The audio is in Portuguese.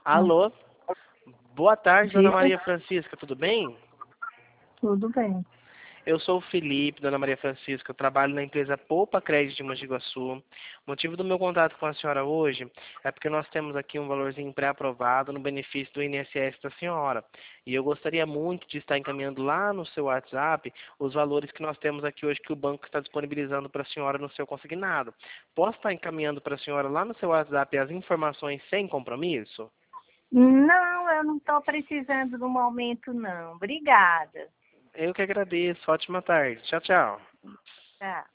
Alô, boa tarde, dona Diga, Maria Francisca, tudo bem? tudo bem. Eu sou o Felipe, dona Maria Francisca, eu trabalho na empresa Poupa Crédito de Mogi Guaçu. O motivo do meu contato com a senhora hoje é porque nós temos aqui um valorzinho pré-aprovado no benefício do INSS da senhora. E eu gostaria muito de estar encaminhando lá no seu WhatsApp os valores que nós temos aqui hoje que o banco está disponibilizando para a senhora no seu consignado. Posso estar encaminhando para a senhora lá no seu WhatsApp as informações sem compromisso? Não, eu não estou precisando no momento, não. Obrigada. Eu que agradeço. Ótima tarde. Tchau, tchau. Tá.